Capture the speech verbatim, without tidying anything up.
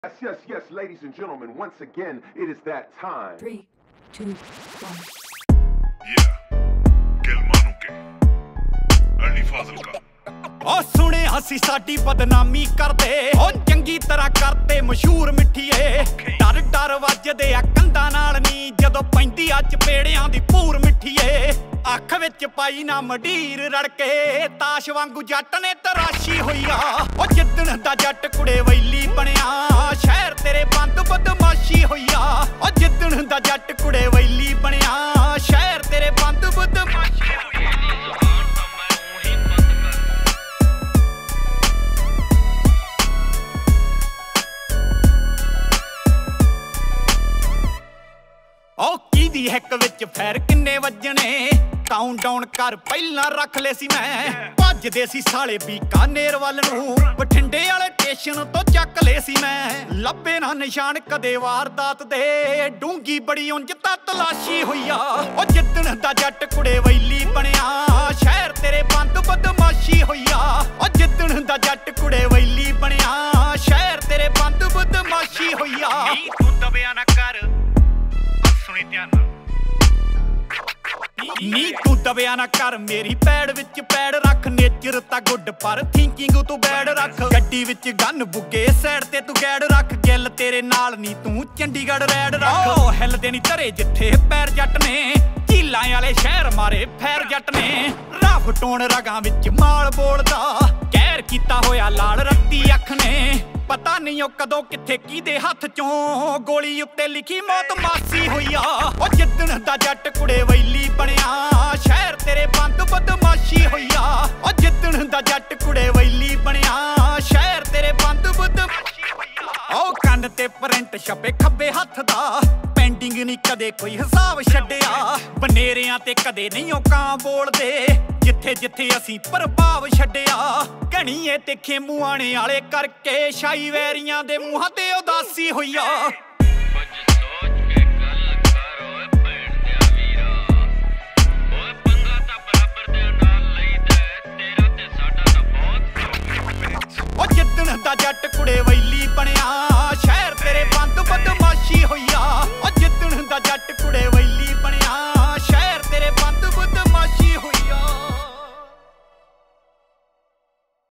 Yes, yes, yes, ladies and gentlemen, once again, it is that time. Three, two, one. Yeah, Gil Manu ke Ali Fazil ka ओ सुने हसी साडी बदनामी करदे ओ चंगी तरह करते मशहूर मिठीए डर डर वजदे आ कंधा नाल नी जदों पैंदी आ चपेड़ियां दी पूर मिठीए अख विच पाई ना मडीर रड़के ताश वांगू जट ने तराशी होई आ ओ जिद्दण दा जट कुड़े वैली बनिया शहर तेरे बंद बदमाशी होई आ ओ जिद्दण दा जट कुड़े वैली बनिया शहर तेरे बंद बदमाशी होई आ ओ कीदी हैक विच फैर किन्ने वजने काउंट डाउन कर पहला रख ले सी मैं भजदे सी साले बीकानेर वल नूं बठिंडे वाले स्टेशन तो चक ले सी मैं लभे ना निशान कदे वारदात दे डूंगी बड़ी उंज तां तलाशी होई आ ओ जिद्दण दा जट कुड़े वैली बनिया शहर तेरे बंद बदमाशी होई आ ओ जिद्दण दा जट कुड़े वैली बनिया शहर तेरे बंद बदमाशी होई आ तू दबिया ना कर नी तू दबिया ना कर मेरी पैड़ विच पैड़ रख नेचर ता गुड पर थिंकिंग तू बैड रख गड्डी विच गन बुगे साइड ते तू गैड रख गिल तेरे नाल नी तू चंडीगढ़ रैड रख ओ हिलदे नी धरे जिथे पैर जट ने झीलां वाले शहर मारे फैर जट ने रफ टोन रगां विच माल बोलदा कहर कीता होया लाल रत्ती अख ने पता नहीं ओ कदों किथे किदे हथ चों गोली उत्ते लिखी मौत मासी होई आ ओ जिद्दण दा जट कुड़े वैली बनिया शहर तेरे बंद बदमाशी होई आ ओ जिद्दण दा जट कुड़े वैली बनिया शहर तेरे बंद बदमाशी होई आ ओ कंन ते प्रिंट छपे खब्बे हथ दा पेंडिंग नहीं कदे कोई हिसाब छड्डिया बनेरियां ते कदे नहीं ओ कां बोलदे जिथे जिथे असीं प्रभाव छड्डिया घणीए ते खेमू आने वाले करके शाही वैरियां दे मूहां ते उदासी होई आ